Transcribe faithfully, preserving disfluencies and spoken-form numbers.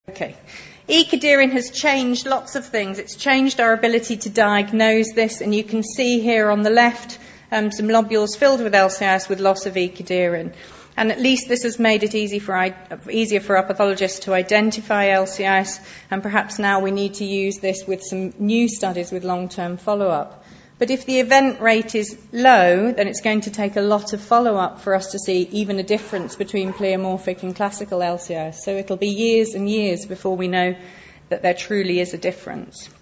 Okay. E-cadherin has changed lots of things. It's changed our ability to diagnose this, and you can see here on the left um, some lobules filled with L C I S with loss of E-cadherin. And at least this has made it easy for, easier for our pathologists to identify L C I S, and perhaps now we need to use this with some new studies with long-term follow-up. But if the event rate is low, then it's going to take a lot of follow-up for us to see even a difference between pleomorphic and classical L C I S. So it'll be years and years before we know that there truly is a difference.